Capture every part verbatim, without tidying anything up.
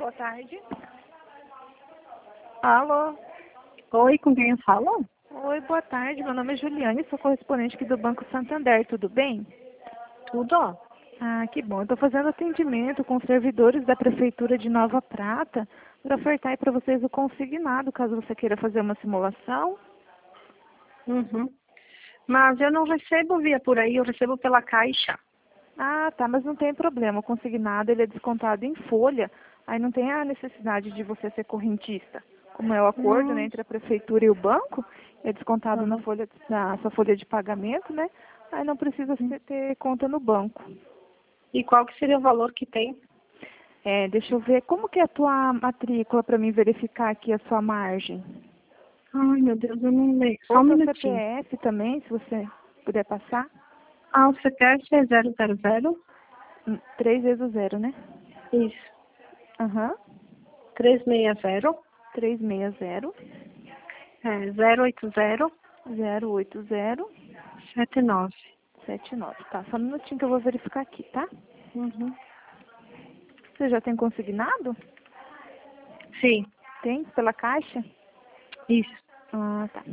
boa tarde. Alô? Oi, com quem eu falo? Oi, boa tarde. Meu nome é Juliane, sou correspondente aqui do Banco Santander, tudo bem? Tudo? Ah, que bom. Eu estou fazendo atendimento com os servidores da Prefeitura de Nova Prata para ofertar para vocês o consignado, caso você queira fazer uma simulação. Uhum. Mas eu não recebo via por aí, eu recebo pela Caixa. Ah, tá, mas não tem problema. O consignado ele é descontado em folha, aí não tem a necessidade de você ser correntista. Como é o acordo, né, Hum. entre a Prefeitura e o banco, é descontado na Uhum. folha, na sua folha de pagamento, né? Aí não precisa Hum. você ter conta no banco. E qual que seria o valor que tem? É, deixa eu ver, como que é a tua matrícula para mim verificar aqui a sua margem? Ai, meu Deus, eu não lembro. Só Ou um seu C P minutinho. F também, se você puder passar. Ah, o C P F é zero zero zero? Hum, Três vezes o zero, né? Isso. Aham. trezentos e sessenta, Três seis zero, é, zero oito zero, zero oito zero, sete nove. sete nove. Tá, só um minutinho que eu vou verificar aqui, tá? Uhum. Você já tem consignado? Sim, Tem? Pela Caixa? isso, Ah, tá.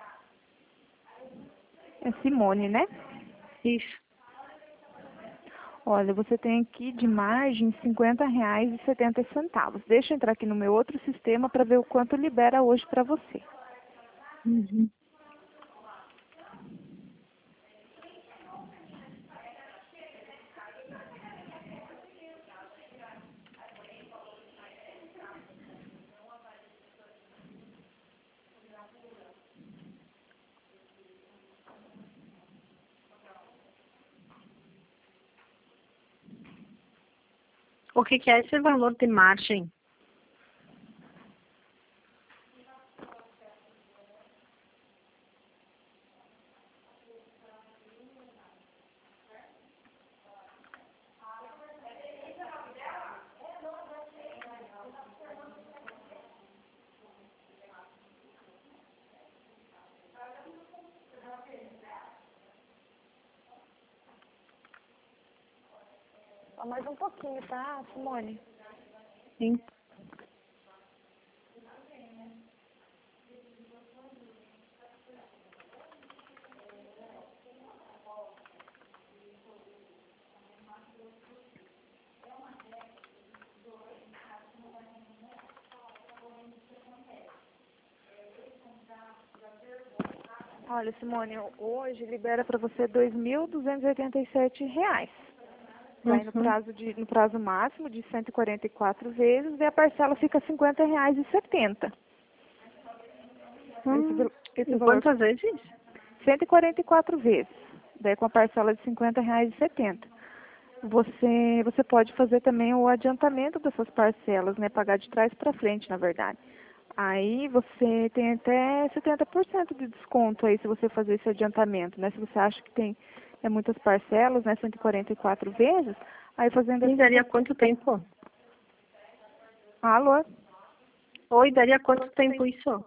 É Simone, né? isso. Olha, você tem aqui de margem cinquenta reais e setenta centavos. Deixa eu entrar aqui no meu outro sistema para ver o quanto libera hoje para você. Uhum. O que que é esse valor de margem? Só mais um pouquinho, tá, Simone? Sim. Olha, Simone, hoje libera para você dois mil duzentos e oitenta e sete reais. Vai no Uhum. prazo, de, no prazo máximo de cento e quarenta e quatro vezes e a parcela fica cinquenta reais e setenta. Esse, Hum. val- esse Em valor, quantas vezes? cento e quarenta e quatro vezes, daí com a parcela de cinquenta reais e setenta. Você, você pode fazer também o adiantamento dessas parcelas, né? Pagar de trás para frente, na verdade. Aí você tem até setenta por cento de desconto aí se você fazer esse adiantamento, né? Se você acha que tem é, muitas parcelas, né? cento e quarenta e quatro vezes, aí fazendo E assim daria você... quanto tempo? Alô? Oi, daria quanto tempo isso?